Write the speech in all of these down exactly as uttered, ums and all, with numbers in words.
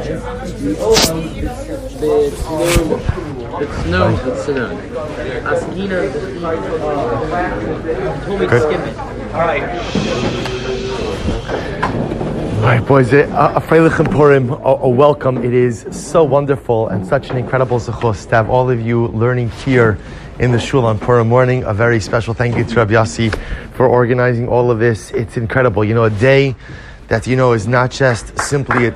All right, boys, a Freilich and Purim, a welcome. It is so wonderful and such an incredible zechus to have all of you learning here in the shul on Purim morning. A very special thank you to Rabbi Yossi for organizing all of this. It's incredible. You know, a day that, you know, is not just simply a,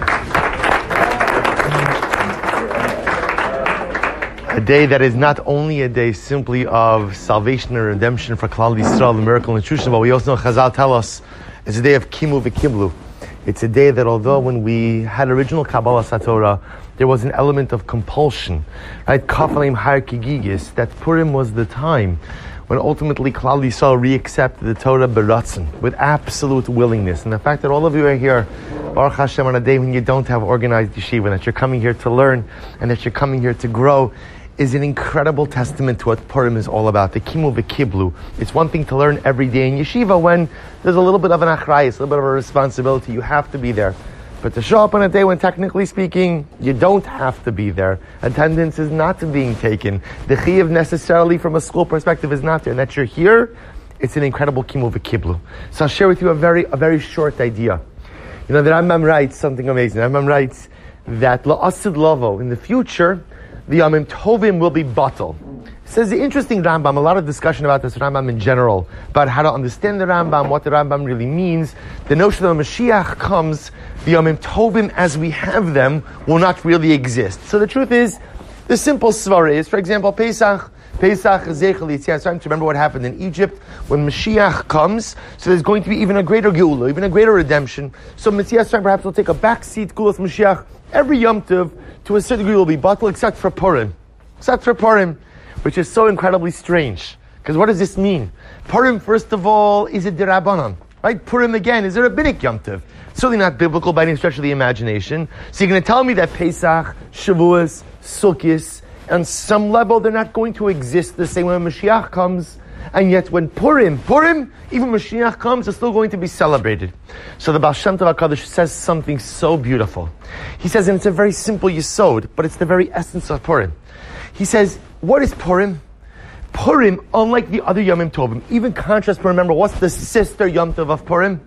a day that is not only a day simply of salvation and redemption for Klal Yisrael, the miracle and intrusion, but we also know Chazal tell us it's a day of Kimu v'Kiblu. It's a day that although when we had original Kabbalah Satorah, there was an element of compulsion, right? Kafalim Har Kigigis, that Purim was the time when ultimately Klal Yisrael re-accepted the Torah beratzon, with absolute willingness. And the fact that all of you are here, Baruch Hashem, on a day when you don't have organized yeshiva, that you're coming here to learn, and that you're coming here to grow, is an incredible testament to what Purim is all about, the Kimu v'Kiblu. It's one thing to learn every day in yeshiva when there's a little bit of an achrayus, a little bit of a responsibility. You have to be there. But to show up on a day when, technically speaking, you don't have to be there, attendance is not being taken, the chiyuv necessarily from a school perspective is not there, and that you're here, it's an incredible Kimu v'Kiblu. So I'll share with you a very a very short idea. You know, the Rambam writes something amazing. The Rambam writes that la'asid lavo, in the future, the Yamim Tovim will be batal. Says the interesting Rambam, a lot of discussion about this Rambam in general, about how to understand the Rambam, what the Rambam really means. The notion that when Mashiach comes, the Yamim Tovim as we have them will not really exist. So the truth is, the simple svara is, for example, Pesach, Pesach, Zechel Yitzias, to remember what happened in Egypt when Mashiach comes. So there's going to be even a greater Geula, even a greater redemption. So Yitzias perhaps will take a backseat, Gulas Mashiach, every Yom Tov, to a certain degree will be batal, except for Purim. Except for Purim, which is so incredibly strange. Because what does this mean? Purim, first of all, is a derabanan. Right? Purim, again, is a rabbinic Yom Tov. Certainly not biblical by any stretch of the imagination. So you're going to tell me that Pesach, Shavuos, Sukkot, on some level, they're not going to exist the same way when Mashiach comes. And yet when Purim, Purim, even Mashiach comes, is still going to be celebrated. So the Baal Shem Tov HaKadosh says something so beautiful. He says, and it's a very simple yesod, but it's the very essence of Purim. He says, what is Purim? Purim, unlike the other Yomim Tovim, even contrast, but remember, what's the sister Yom Tov of Purim?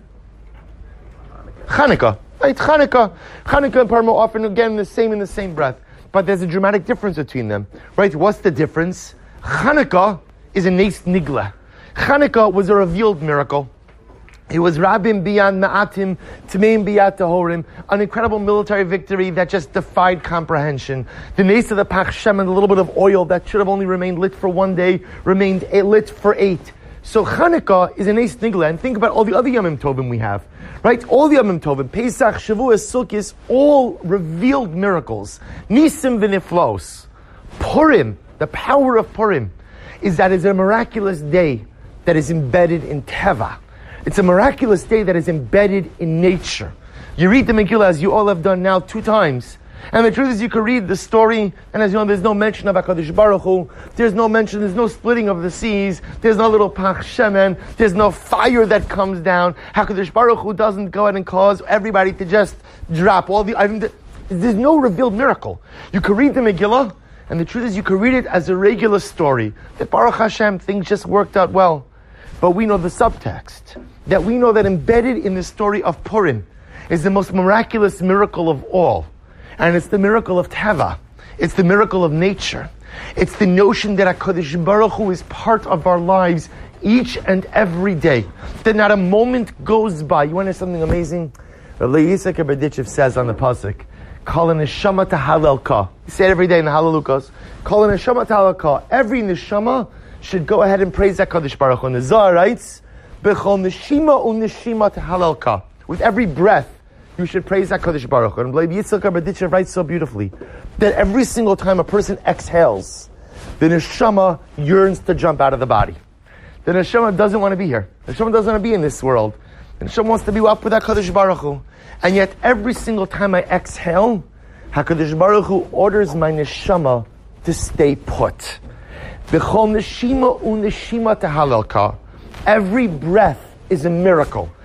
Chanukah. Right, Chanukah. Chanukah and Purim are often, again, the same in the same breath. But there's a dramatic difference between them. Right, what's the difference? Chanukah is a Nes Nigla. Chanukah was a revealed miracle. It was Rabim beyond Ma'atim, Tmeim biyat Tahorim, an incredible military victory that just defied comprehension. The Nes of the Pach Shem and a little bit of oil that should have only remained lit for one day, remained lit for eight. So Chanukah is a Nes Nigla, and think about all the other Yomim Tovim we have. Right? All the Yomim Tovim, Pesach, Shavuos, Sukkot, all revealed miracles. Nisim v'niflos. Purim, the power of Purim, is that it's a miraculous day that is embedded in Teva. It's a miraculous day that is embedded in nature. You read the Megillah, as you all have done now two times, and the truth is you can read the story, and as you know, there's no mention of HaKadosh Baruch Hu, there's no mention, there's no splitting of the seas, there's no little Pach Shemen, there's no fire that comes down. HaKadosh Baruch Hu doesn't go ahead and cause everybody to just drop all the, I mean, there's no revealed miracle. You can read the Megillah, and the truth is you can read it as a regular story, that Baruch Hashem, things just worked out well. But we know the subtext, that we know that embedded in the story of Purim is the most miraculous miracle of all. And it's the miracle of Teva. It's the miracle of nature. It's the notion that HaKadosh Baruch Hu is part of our lives each and every day. That not a moment goes by. You want to know something amazing? Rabbi Yitzchak Berditchev says on the pasuk, Kol neshama tahalelka. You say it every day in the Hallelujahs. Kol neshama tahalelka. Every neshama should go ahead and praise HaKadosh Baruch Hu. And the Zohar writes, B'chol neshima u'neshima tahalelka. With every breath, you should praise HaKadosh Baruch Hu. And Rabbi Yitzchak Berditchev writes so beautifully that every single time a person exhales, the neshama yearns to jump out of the body. The neshama doesn't want to be here. The neshama doesn't want to be in this world. The neshama wants to be up with HaKadosh Baruch Hu. And yet every single time I exhale, HaKadosh Baruch Hu orders my neshama to stay put. B'chol neshima u'neshima tahalelka. Every breath is a miracle.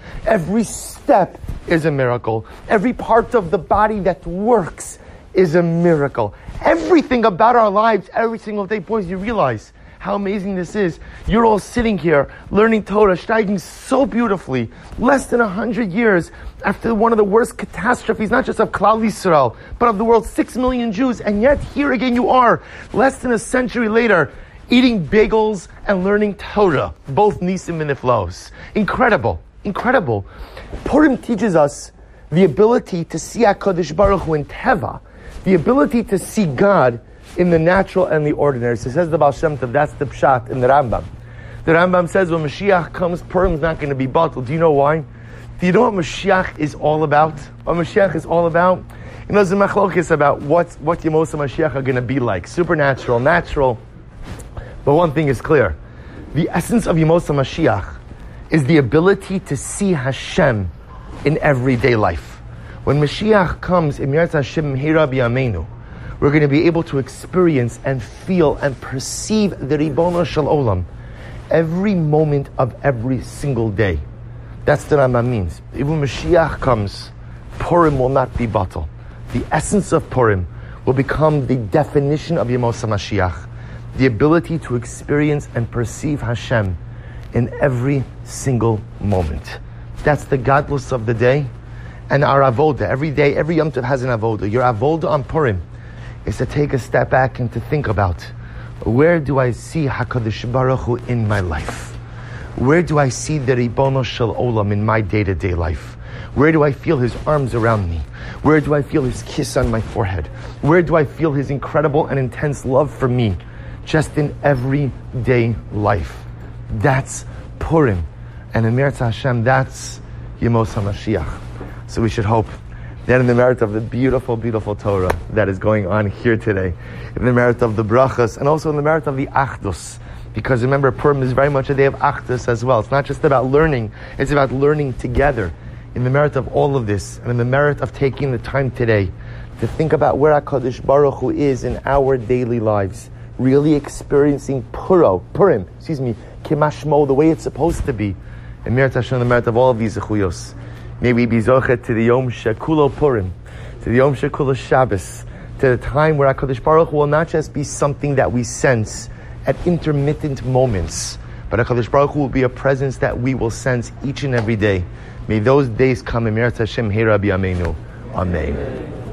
Every step is a miracle. Every part of the body that works is a miracle. Everything about our lives, every single day, boys, you realize how amazing this is. You're all sitting here learning Torah, steiging so beautifully, less than a hundred years after one of the worst catastrophes, not just of Klal Yisrael, but of the world's six million Jews, and yet here again you are, less than a century later, eating bagels and learning Torah, both Nisim and Niflos. Incredible, incredible. Purim teaches us the ability to see HaKadosh Baruch Hu in Teva, the ability to see God in the natural and the ordinary. So says the Baal Shem Tov, that's the Pshat in the Rambam. The Rambam says when Mashiach comes, Purim's not going to be bottled. Do you know why? Do you know what Mashiach is all about? What Mashiach is all about? You know, there's a machlokes about what, what Yemos HaMashiach are going to be like. Supernatural, natural. But one thing is clear. The essence of Yemos HaMashiach is the ability to see Hashem in everyday life. When Mashiach comes, Im Yirtzeh Hashem Hira B'Yameinu, we're going to be able to experience and feel and perceive the Ribono Shel Olam every moment of every single day. That's what Rambam means. Even when Mashiach comes, Purim will not be bottled. The essence of Purim will become the definition of Yemos HaMashiach, the ability to experience and perceive Hashem in every single moment. That's the godless of the day. And our avoda, every day, every Yom Tov has an avoda. Your avoda on Purim is to take a step back and to think about, where do I see HaKadosh Baruch Hu in my life? Where do I see the Ribono Shel Olam in my day-to-day life? Where do I feel His arms around me? Where do I feel His kiss on my forehead? Where do I feel His incredible and intense love for me? Just in everyday life. That's Purim. And in Meretz Hashem, that's Yemos HaMashiach. So we should hope that in the merit of the beautiful, beautiful Torah that is going on here today, in the merit of the brachas, and also in the merit of the achdus, because remember, Purim is very much a day of achdus as well. It's not just about learning, it's about learning together. In the merit of all of this, and in the merit of taking the time today to think about where HaKadosh Baruch Hu is in our daily lives, really experiencing Puro, Purim, excuse me, Kimashmo, the way it's supposed to be. In Meretz Hashem, the merit of all of these zechuyos. May we be zochet to the Yom Shekulo Purim, to the Yom Shekulo Shabbos, to the time where HaKadosh Baruch Hu will not just be something that we sense at intermittent moments, but HaKadosh Baruch Hu will be a presence that we will sense each and every day. May those days come in Meretz Hashem Hera B'Yameinu. Amen.